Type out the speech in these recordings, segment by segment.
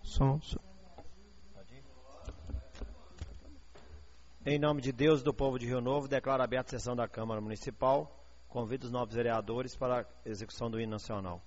Som. Em nome de Deus e do povo de Rio Novo, declaro aberta a sessão da Câmara Municipal. Convido os novos vereadores para a execução do hino nacional.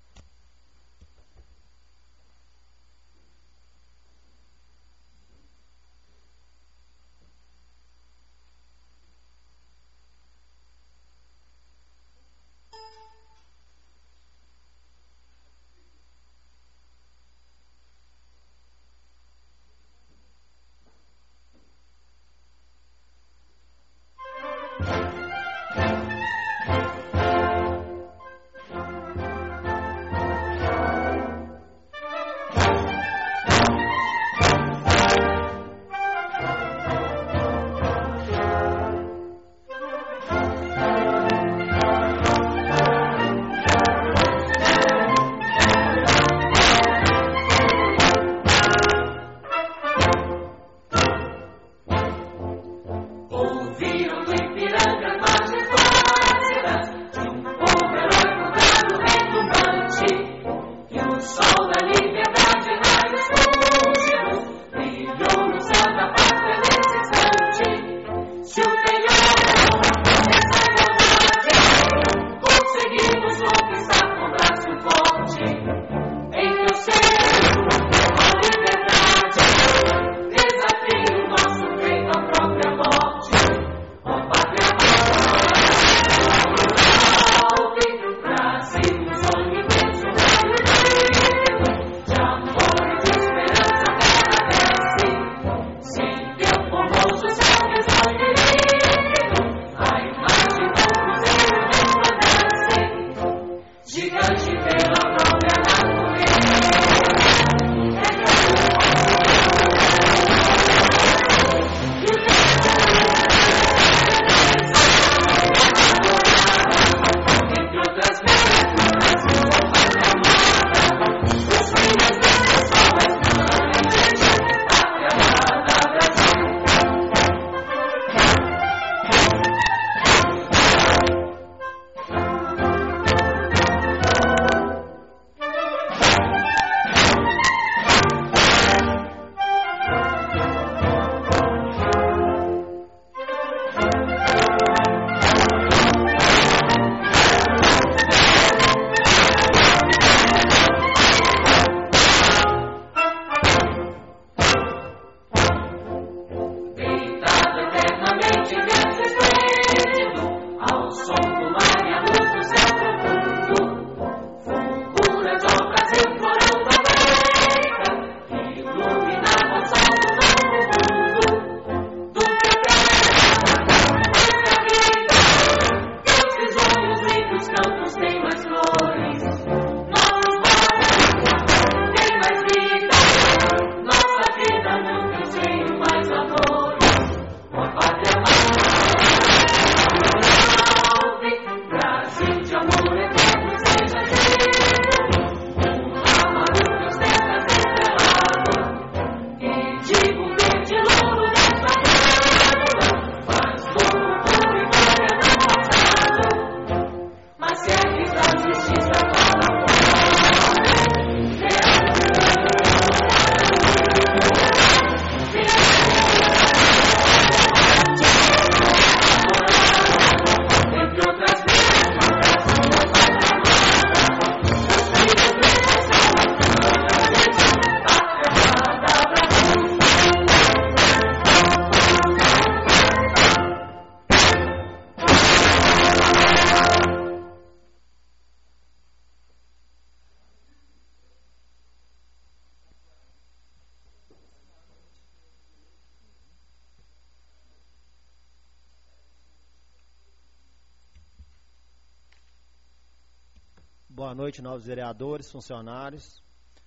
Boa noite, novos vereadores, funcionários.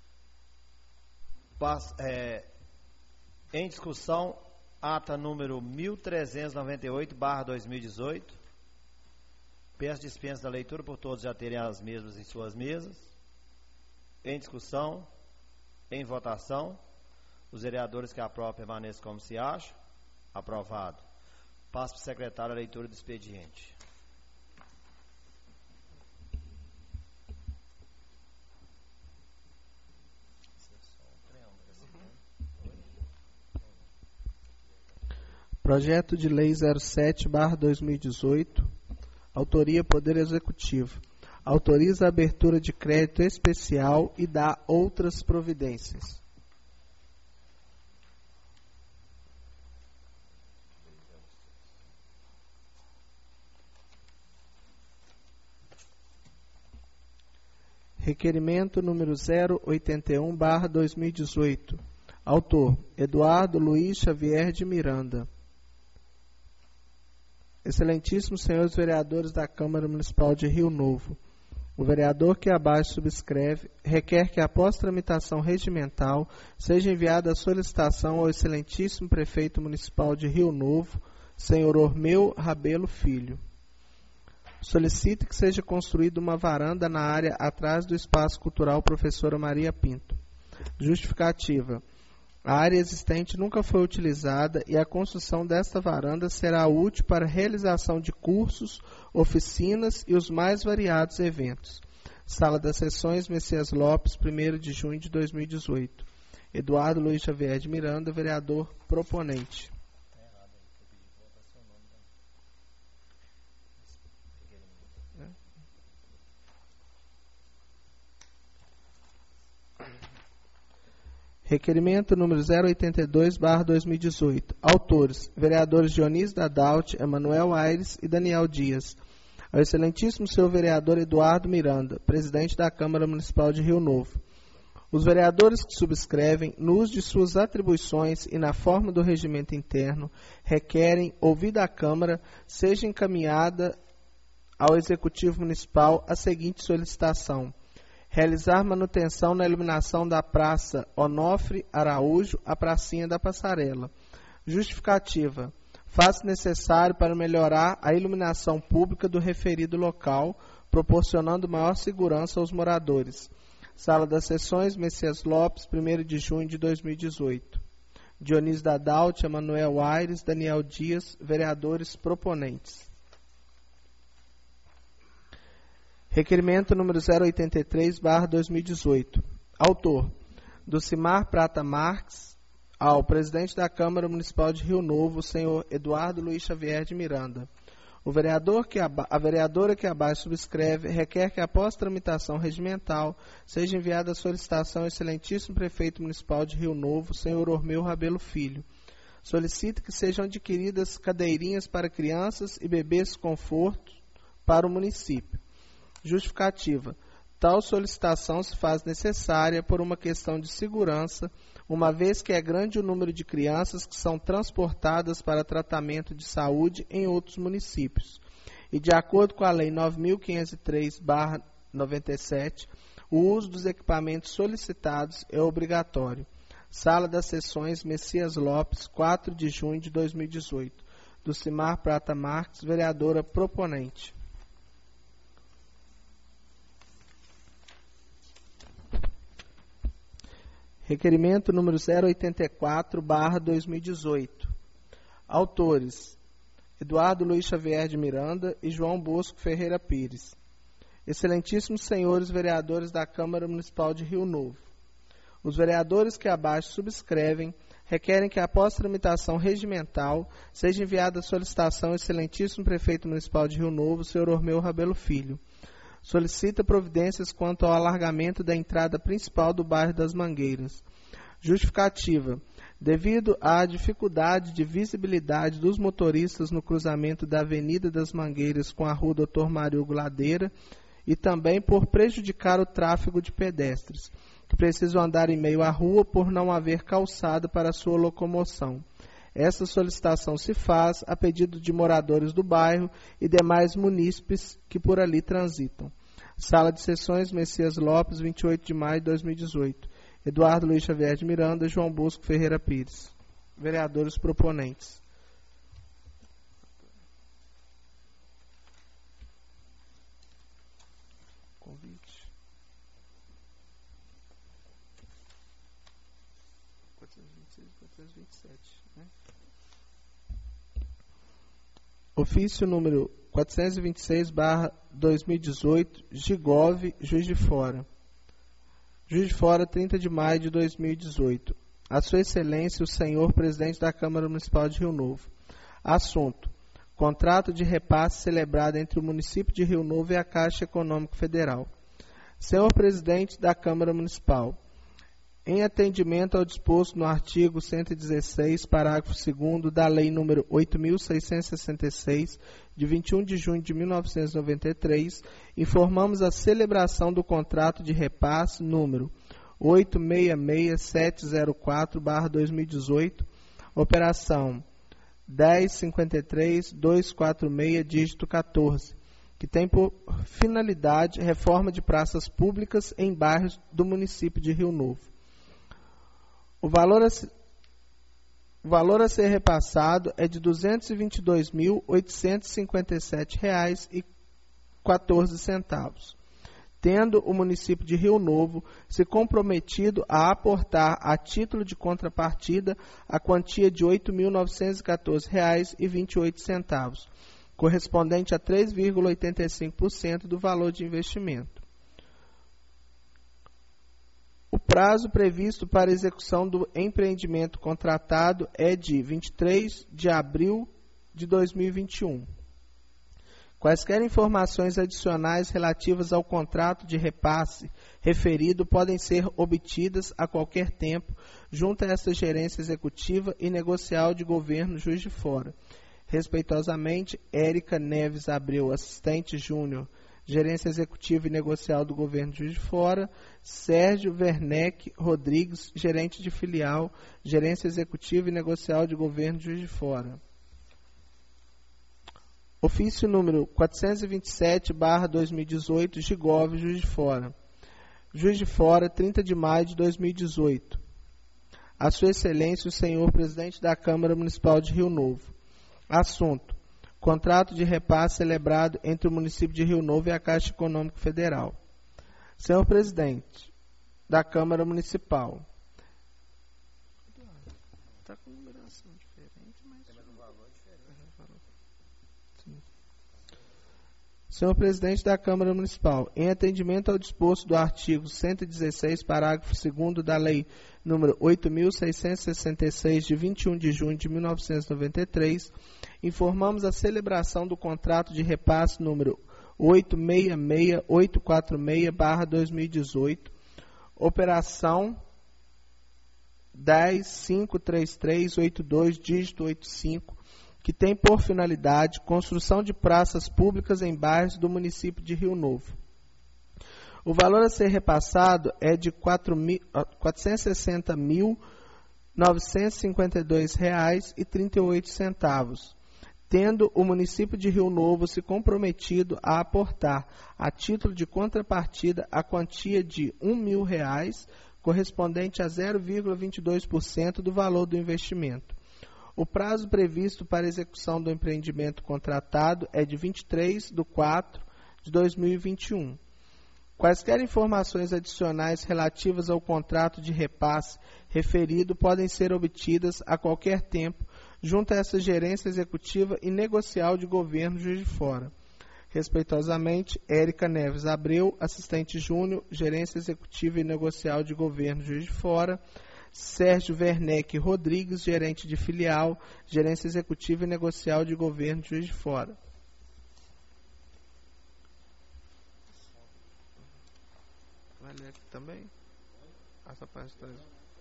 Em discussão, ata número 1398/2018. Peço dispensa da leitura por todos já terem as mesmas em suas mesas. Em discussão, em votação, os vereadores que aprovam permaneçam como se acham. Aprovado. Passo para o secretário a leitura do expediente. Projeto de Lei 07/2018, autoria Poder Executivo. Autoriza a abertura de crédito especial e dá outras providências. Requerimento número 081/2018. Autor: Eduardo Luiz Xavier de Miranda. Excelentíssimos senhores vereadores da Câmara Municipal de Rio Novo, o vereador que abaixo subscreve requer que, após tramitação regimental, seja enviada a solicitação ao excelentíssimo prefeito municipal de Rio Novo, senhor Ormeu Rabelo Filho. Solicita que seja construída uma varanda na área atrás do Espaço Cultural Professora Maria Pinto. Justificativa: a área existente nunca foi utilizada e a construção desta varanda será útil para a realização de cursos, oficinas e os mais variados eventos. Sala das Sessões, Messias Lopes, 1º de junho de 2018. Eduardo Luiz Xavier de Miranda, vereador proponente. Requerimento número 082/2018. Autores: vereadores Dionísio Dadalt, Emanuel Aires e Daniel Dias. Ao excelentíssimo senhor vereador Eduardo Miranda, presidente da Câmara Municipal de Rio Novo. Os vereadores que subscrevem, no uso de suas atribuições e na forma do regimento interno, requerem, ouvida a Câmara, seja encaminhada ao Executivo Municipal a seguinte solicitação: realizar manutenção na iluminação da Praça Onofre Araújo, a Pracinha da Passarela. Justificativa: faz-se necessário para melhorar a iluminação pública do referido local, proporcionando maior segurança aos moradores. Sala das Sessões, Messias Lopes, 1º de junho de 2018. Dionísio Dadalt, Emanuel Aires, Daniel Dias, vereadores proponentes. Requerimento número 083/2018. Autor: Dulcimar Prata Marques, ao presidente da Câmara Municipal de Rio Novo, senhor Eduardo Luiz Xavier de Miranda. A vereadora que abaixo subscreve requer que, após tramitação regimental, seja enviada a solicitação ao excelentíssimo prefeito municipal de Rio Novo, senhor Ormeu Rabelo Filho. Solicita que sejam adquiridas cadeirinhas para crianças e bebês conforto para o município. Justificativa: tal solicitação se faz necessária por uma questão de segurança, uma vez que é grande o número de crianças que são transportadas para tratamento de saúde em outros municípios. E, de acordo com a Lei 9.503/97, o uso dos equipamentos solicitados é obrigatório. Sala das Sessões, Messias Lopes, 4 de junho de 2018. Dulcimar Prata Marques, vereadora proponente. Requerimento número 084/2018. Autores: Eduardo Luiz Xavier de Miranda e João Bosco Ferreira Pires. Excelentíssimos senhores vereadores da Câmara Municipal de Rio Novo. Os vereadores que abaixo subscrevem requerem que, após tramitação regimental, seja enviada a solicitação ao excelentíssimo prefeito municipal de Rio Novo, senhor Ormeu Rabelo Filho. Solicita providências quanto ao alargamento da entrada principal do bairro das Mangueiras. Justificativa: devido à dificuldade de visibilidade dos motoristas no cruzamento da Avenida das Mangueiras com a Rua Dr. Mário Ladeira e também por prejudicar o tráfego de pedestres, que precisam andar em meio à rua por não haver calçada para sua locomoção. Essa solicitação se faz a pedido de moradores do bairro e demais munícipes que por ali transitam. Sala de Sessões, Messias Lopes, 28 de maio de 2018. Eduardo Luiz Xavier de Miranda e João Bosco Ferreira Pires. Vereadores proponentes. Convite. 426 e 427, né? Ofício número 426/2018, Gigove, Juiz de Fora. Juiz de Fora, 30 de maio de 2018. A Sua Excelência, o Senhor Presidente da Câmara Municipal de Rio Novo. Assunto: contrato de repasse celebrado entre o município de Rio Novo e a Caixa Econômica Federal. Senhor Presidente da Câmara Municipal, em atendimento ao disposto no artigo 116, parágrafo 2º da Lei nº 8.666, de 21 de junho de 1993, informamos a celebração do contrato de repasse número 866704/2018, operação 1053-246, dígito 14, que tem por finalidade reforma de praças públicas em bairros do município de Rio Novo. O valor a ser repassado é de R$ 222.857,14, tendo o município de Rio Novo se comprometido a aportar a título de contrapartida a quantia de R$ 8.914,28, correspondente a 3,85% do valor de investimento. O prazo previsto para execução do empreendimento contratado é de 23 de abril de 2021. Quaisquer informações adicionais relativas ao contrato de repasse referido podem ser obtidas a qualquer tempo junto a esta gerência executiva e negocial de governo Juiz de Fora. Respeitosamente, Érica Neves Abreu, assistente júnior, gerência executiva e negocial do governo de Juiz de Fora, Sérgio Werneck Rodrigues, gerente de filial, gerência executiva e negocial de governo de Juiz de Fora. Ofício número 427/2018, Gigov, Juiz de Fora. Juiz de Fora, 30 de maio de 2018. A Sua Excelência, o Senhor Presidente da Câmara Municipal de Rio Novo. Assunto: contrato de repasse celebrado entre o município de Rio Novo e a Caixa Econômica Federal. Senhor Presidente da Câmara Municipal. Está com numeração diferente, mas... Tem mais um valor diferente. Sim. Senhor Presidente da Câmara Municipal, em atendimento ao disposto do artigo 116, parágrafo 2º da Lei nº 8.666, de 21 de junho de 1993, informamos a celebração do contrato de repasse número 866846/2018, operação 10533382, dígito 85, que tem por finalidade construção de praças públicas em bairros do município de Rio Novo. O valor a ser repassado é de R$ 460.952,38, tendo o município de Rio Novo se comprometido a aportar, a título de contrapartida, a quantia de R$ 1.000, correspondente a 0,22% do valor do investimento. O prazo previsto para execução do empreendimento contratado é de 23 de 4 de 2021. Quaisquer informações adicionais relativas ao contrato de repasse referido podem ser obtidas a qualquer tempo junto a essa gerência executiva e negocial de governo Juiz de Fora. Respeitosamente, Érica Neves Abreu, assistente júnior, gerência executiva e negocial de governo Juiz de Fora, Sérgio Werneck Rodrigues, gerente de filial, gerência executiva e negocial de governo Juiz de Fora. Vai ler aqui também? Essa parte tá...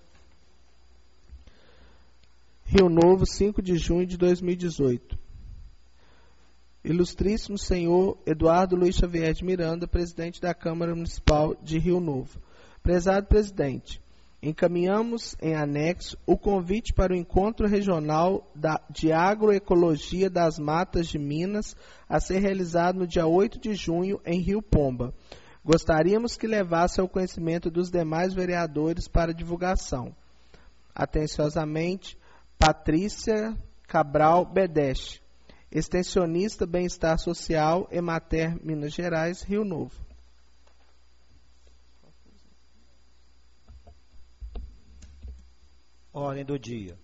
Rio Novo, 5 de junho de 2018. Ilustríssimo senhor Eduardo Luiz Xavier de Miranda, presidente da Câmara Municipal de Rio Novo. Prezado presidente, encaminhamos em anexo o convite para o Encontro Regional de Agroecologia das Matas de Minas, a ser realizado no dia 8 de junho em Rio Pomba. Gostaríamos que levasse ao conhecimento dos demais vereadores para divulgação. Atenciosamente, Patrícia Cabral Bedeste, extensionista Bem-Estar Social, Emater, Minas Gerais, Rio Novo. Ordem do dia.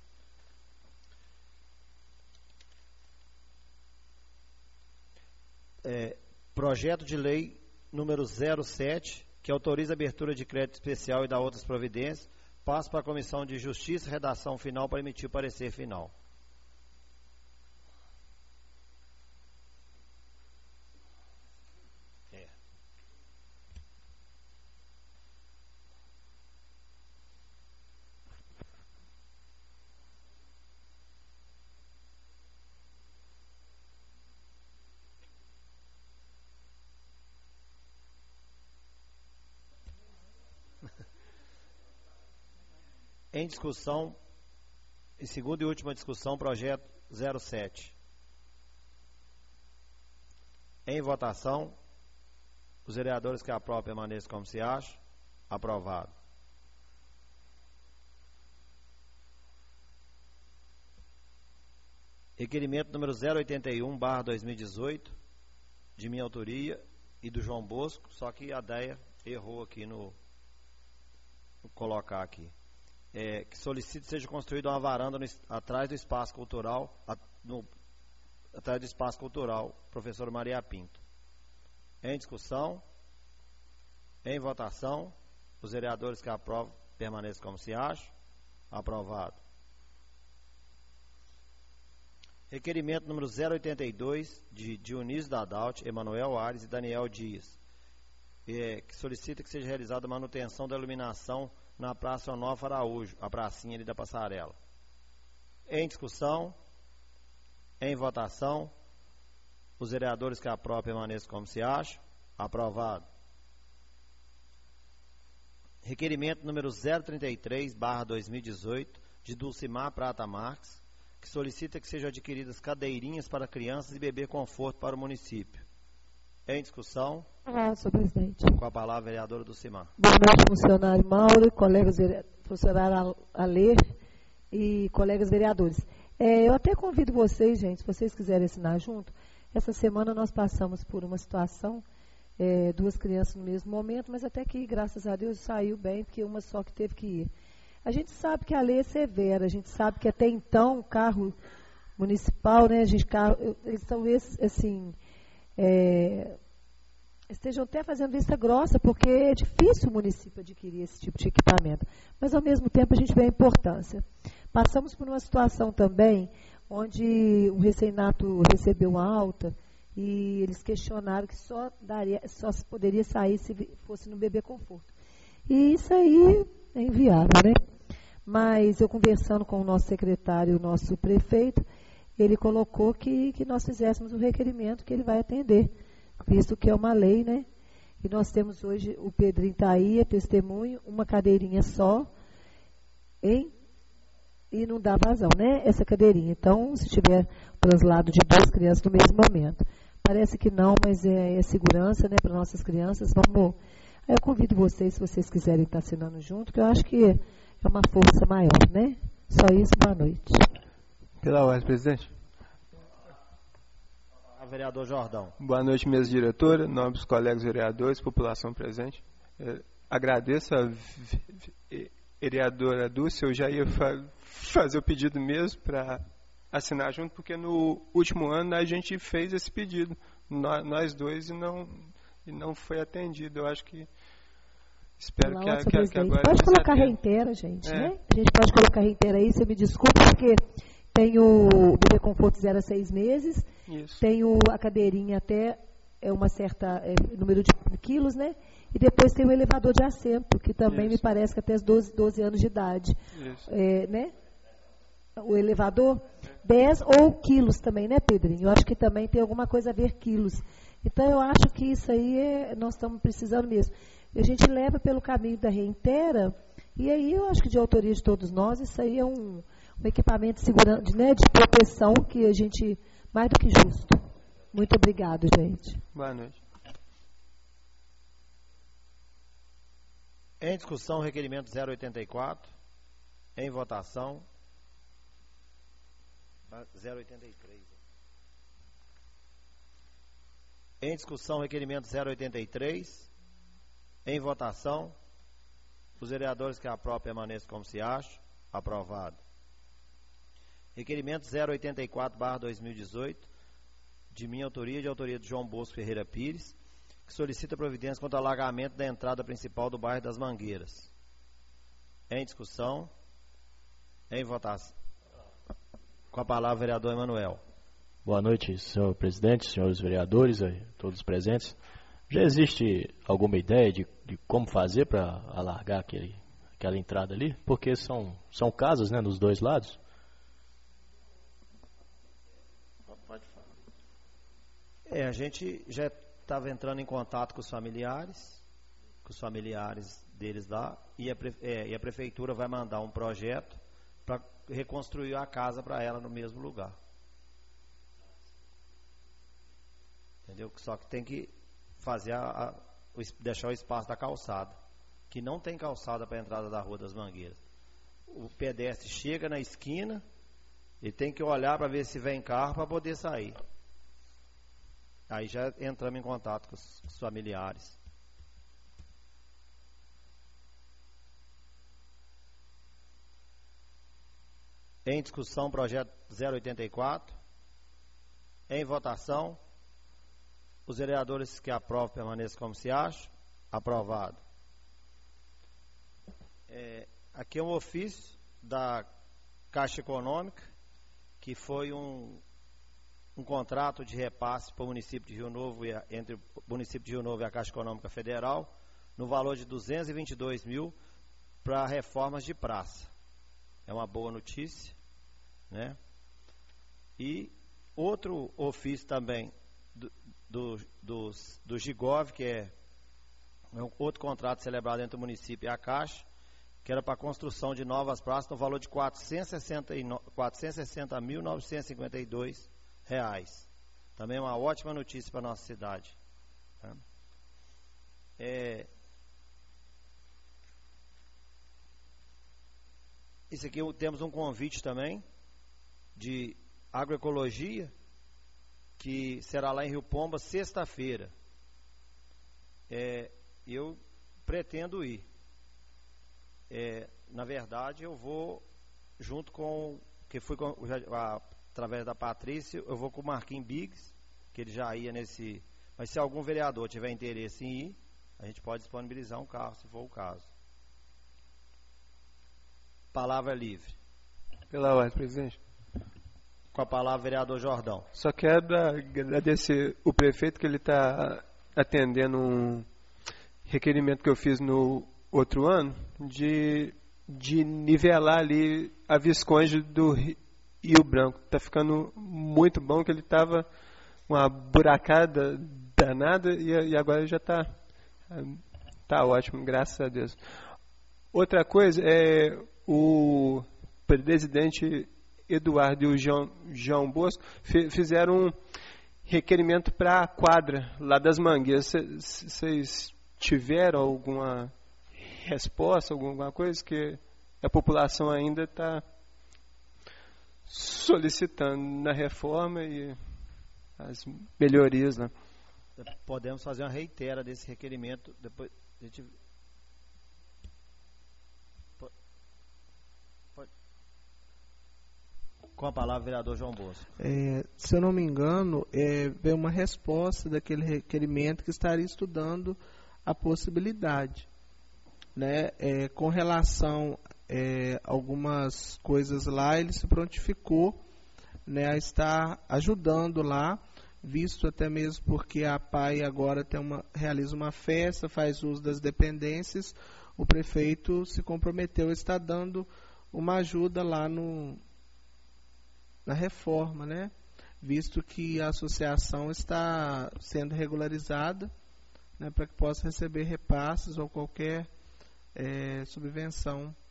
Projeto de lei número 07, que autoriza a abertura de crédito especial e dá outras providências, passa para a Comissão de Justiça, redação final para emitir o parecer final. Em discussão, em segunda e última discussão, projeto 07. Em votação, os vereadores que aprovam permaneçam como se acha. Aprovado. Requerimento número 081/2018, de minha autoria e do João Bosco, só que a Deia errou aqui no colocar aqui. Que solicita seja construída uma varanda atrás do espaço cultural, atrás do espaço cultural, professora Maria Pinto. Em discussão, em votação, os vereadores que aprovam permaneçam como se acham. Aprovado. Requerimento número 082, de Dionísio Dadalt, Emanuel Ares e Daniel Dias, que solicita que seja realizada a manutenção da iluminação na Praça Onofre Araújo, a pracinha ali da Passarela. Em discussão, em votação, os vereadores que aprovam permaneçam como se acham. Aprovado. Requerimento número 033/2018, de Dulcimar Prata Marques, que solicita que sejam adquiridas cadeirinhas para crianças e bebê conforto para o município. Em discussão. Senhor presidente. Com a palavra, vereadora Dulcimar. Boa noite, funcionário Mauro, colegas funcionário Alê e colegas vereadores. Eu até convido vocês, gente, se vocês quiserem assinar junto. Essa semana nós passamos por uma situação, duas crianças no mesmo momento, mas até que, graças a Deus, saiu bem, porque uma só que teve que ir. A gente sabe que a lei é severa, a gente sabe que até então o carro municipal, né, eles são assim, estejam até fazendo vista grossa, porque é difícil o município adquirir esse tipo de equipamento. Mas, ao mesmo tempo, a gente vê a importância. Passamos por uma situação também, onde um recém-nato recebeu uma alta, e eles questionaram que só poderia sair se fosse no bebê conforto. E isso aí é inviável, né? Mas eu conversando com o nosso secretário, o nosso prefeito, ele colocou que nós fizéssemos o requerimento que ele vai atender, visto que é uma lei, né? E nós temos hoje, o Pedrinho está aí, é testemunho, uma cadeirinha só, e não dá vazão, né? Essa cadeirinha. Então, se tiver translado de duas crianças no mesmo momento. Parece que não, mas é segurança, né, para nossas crianças. Vamos. Aí eu convido vocês, se vocês quiserem estar assinando junto, que eu acho que é uma força maior, né? Só isso, boa noite. Pela ordem, presidente. Vereador Jordão. Boa noite, mesa diretora, nobres colegas vereadores, população presente. Agradeço a vereadora Dulce, eu já ia fazer o pedido mesmo para assinar junto, porque no último ano a gente fez esse pedido, nós dois, e não foi atendido. Eu acho que espero que agora... Pode colocar reinteira, gente, né? A gente pode colocar reinteira aí, você me desculpa, porque tem o bebê conforto 0 a 6 meses, Isso. Tem a cadeirinha até uma certa número de quilos, né? E depois tem o elevador de assento, que também me parece que até os 12 anos de idade. Né? O elevador, 10 ou quilos também, né, Pedrinho? Eu acho que também tem alguma coisa a ver quilos. Então, eu acho que isso aí nós estamos precisando mesmo. E a gente leva pelo caminho da reinteira, e aí eu acho que de autoria de todos nós, isso aí é um equipamento de segurança, né, de proteção que a gente, mais do que justo. Muito obrigado, gente. Boa noite. Em discussão, requerimento 084. Em votação. 083. Em discussão, requerimento 083. Em votação. Os vereadores que aprovam permaneçam como se acham. Aprovado. Requerimento 084/2018, de minha autoria e de autoria de João Bosco Ferreira Pires, que solicita providência contra o alagamento da entrada principal do bairro das Mangueiras. Em discussão. Em votação. Com a palavra, vereador Emanuel. Boa noite, senhor presidente, senhores vereadores, todos presentes. Já existe alguma ideia de como fazer para alargar aquela entrada ali? Porque são casas, né, nos dois lados. Pode falar. A gente já estava entrando em contato com os familiares, com os familiares deles lá, e a prefeitura vai mandar um projeto para reconstruir a casa para ela no mesmo lugar. Entendeu? Só que tem que fazer deixar o espaço da calçada, que não tem calçada para a entrada da Rua das Mangueiras. O pedestre chega na esquina e tem que olhar para ver se vem carro para poder sair. Aí já entramos em contato com os familiares. Em discussão, projeto 084. Em votação. Os vereadores que aprovam permaneçam como se acham. Aprovado. Aqui é um ofício da Caixa Econômica, que foi um contrato de repasse para o município de Rio Novo, entre o município de Rio Novo e a Caixa Econômica Federal, no valor de 222 mil para reformas de praça. É uma boa notícia, né? E outro ofício também do Gigov, que é um outro contrato celebrado entre o município e a Caixa, que era para a construção de novas praças no valor de R$ 460.952. Também é uma ótima notícia para a nossa cidade. Tá? Isso aqui temos um convite também de agroecologia, que será lá em Rio Pomba, sexta-feira. Eu pretendo ir. Na verdade, eu vou junto com, que fui através da Patrícia, eu vou com o Marquinhos Biggs, que ele já ia nesse. Mas se algum vereador tiver interesse em ir, a gente pode disponibilizar um carro, se for o caso. Palavra livre. Pela ordem, presidente. Com a palavra, vereador Jordão. Só quero agradecer o prefeito, que ele está atendendo um requerimento que eu fiz no outro ano, de nivelar ali a Visconde do Rio Branco. Está ficando muito bom, que ele estava uma buracada danada e agora já está ótimo, graças a Deus. Outra coisa, o presidente Eduardo e o João Bosco fizeram um requerimento para a quadra lá das Mangueiras. Vocês tiveram alguma resposta, alguma coisa que a população ainda está solicitando na reforma e as melhorias, né? Podemos fazer uma reitera desse requerimento depois. A gente... Com a palavra, vereador João Bosco. Se eu não me engano, veio uma resposta daquele requerimento que estaria estudando a possibilidade, né? Com relação a algumas coisas lá, ele se prontificou, né, a estar ajudando lá, visto até mesmo porque a PAI agora realiza uma festa, faz uso das dependências. O prefeito se comprometeu a estar dando uma ajuda lá na reforma, né? Visto que a associação está sendo regularizada, né, para que possa receber repasses ou qualquer subvenção.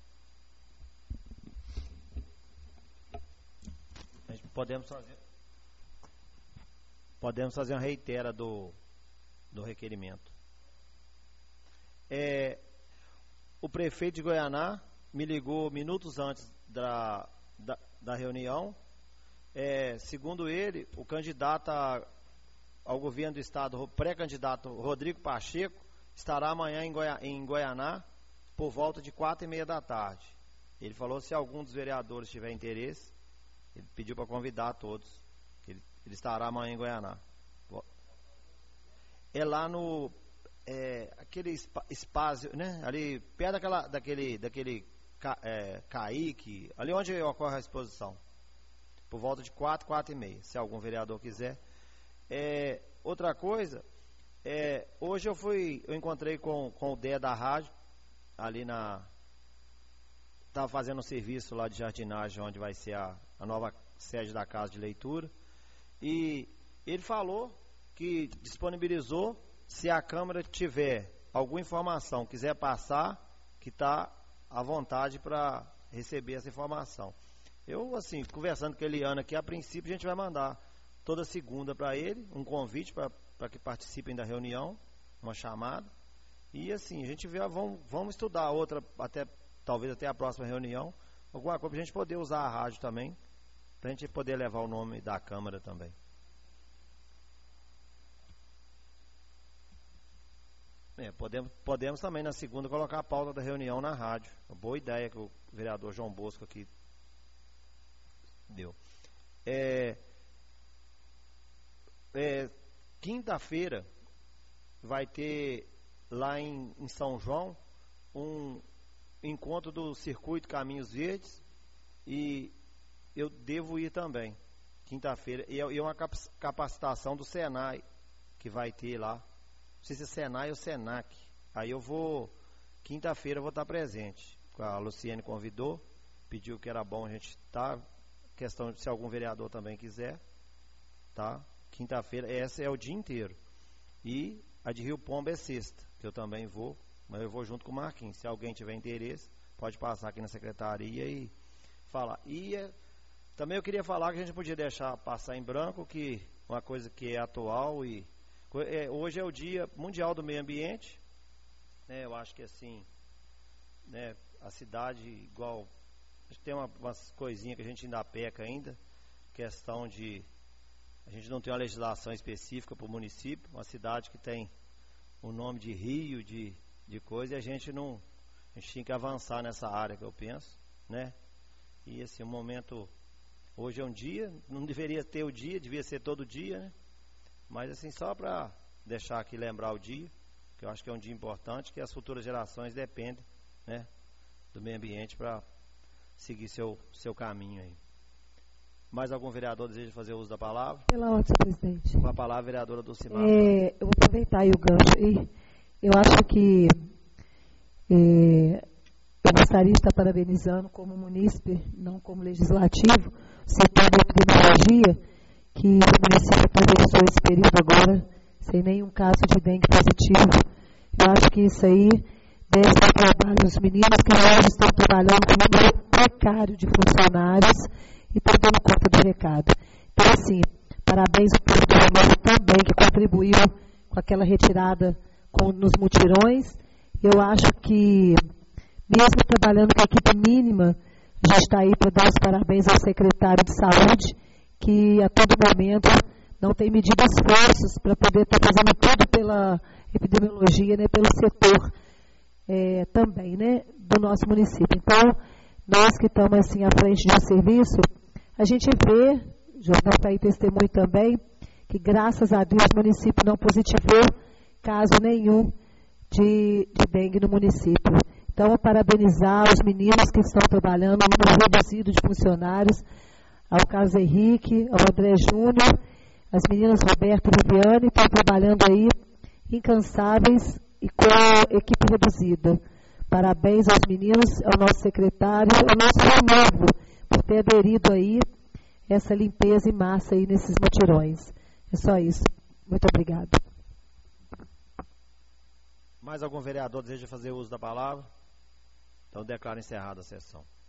Podemos fazer uma reitera do requerimento. O prefeito de Goianá me ligou minutos antes da reunião. Segundo ele, o candidato ao governo do estado, o pré-candidato Rodrigo Pacheco, estará amanhã em Goianá por volta de 4h30 da tarde. Ele falou, se algum dos vereadores tiver interesse, ele pediu para convidar todos, que ele estará amanhã em Goianá. É lá no aquele espaço, né? Ali perto daquele Caique, ali onde ocorre a exposição. Por volta de 4h30, se algum vereador quiser. Outra coisa, hoje eu encontrei com o Dé da rádio, ali estava fazendo um serviço lá de jardinagem, onde vai ser a nova sede da Casa de Leitura, e ele falou que disponibilizou, se a Câmara tiver alguma informação quiser passar, que está à vontade para receber essa informação. Eu, assim, conversando com a Eliana aqui, a princípio a gente vai mandar toda segunda para ele, um convite para que participem da reunião, uma chamada. E assim, a gente vê, vamos estudar outra, talvez até a próxima reunião, alguma coisa para a gente poder usar a rádio também, para a gente poder levar o nome da Câmara também. Podemos também na segunda colocar a pauta da reunião na rádio. Uma boa ideia que o vereador João Bosco aqui deu. Quinta-feira vai ter lá em São João um encontro do Circuito Caminhos Verdes e eu devo ir também. Quinta-feira. E é uma capacitação do Senai que vai ter lá. Não sei se é Senai ou Senac. Aí eu vou, quinta-feira eu vou estar presente. A Luciene convidou, pediu que era bom a gente estar. Questão de se algum vereador também quiser. Tá? Quinta-feira, essa é o dia inteiro. E a de Rio Pombo é sexta, que eu também vou, mas eu vou junto com o Marquinhos. Se alguém tiver interesse, pode passar aqui na secretaria e falar. E também eu queria falar que a gente podia deixar passar em branco, que uma coisa que é atual e hoje é o Dia Mundial do Meio Ambiente, né? Eu acho que assim, né, a cidade igual, a gente tem umas coisinhas que a gente ainda peca ainda, questão de a gente não tem uma legislação específica para o município, uma cidade que tem o nome de rio, de coisa, e a gente tinha que avançar nessa área que eu penso, né? E assim, o momento, hoje é um dia, não deveria ter o dia, devia ser todo dia, né? Mas assim, só para deixar aqui lembrar o dia, que eu acho que é um dia importante, que as futuras gerações dependem, né, do meio ambiente para seguir seu caminho aí. Mais algum vereador deseja fazer uso da palavra? Pela ordem, presidente. Com a palavra, vereadora Dulcimar. Eu vou aproveitar aí o gancho. E eu acho que eu gostaria de estar parabenizando como munícipe, não como legislativo, o setor da epidemiologia, que o município atravessou esse período agora sem nenhum caso de dengue positivo. Eu acho que isso aí deve dar trabalho aos meninos que hoje estão trabalhando com um número precário de funcionários e estão dando conta do recado. Então, assim, parabéns ao povo do Romano também, que contribuiu com aquela retirada nos mutirões. Eu acho que, mesmo trabalhando com a equipe mínima, a gente está aí para dar os parabéns ao secretário de Saúde, que a todo momento não tem medido esforços para poder estar fazendo tudo pela epidemiologia, né, pelo setor também, né, do nosso município. Então, nós que estamos assim à frente de um serviço, a gente vê, o jornal está aí testemunho também, que graças a Deus o município não positivou caso nenhum de dengue no município. Então, parabenizar os meninos que estão trabalhando, um número reduzido de funcionários, ao Carlos Henrique, ao André Júnior, as meninas Roberta e Viviane, estão trabalhando aí incansáveis e com a equipe reduzida. Parabéns aos meninos, ao nosso secretário, ao nosso renovo, por ter aderido aí essa limpeza em massa aí nesses mutirões. É só isso. Muito obrigada. Mais algum vereador deseja fazer uso da palavra? Então declaro encerrada a sessão.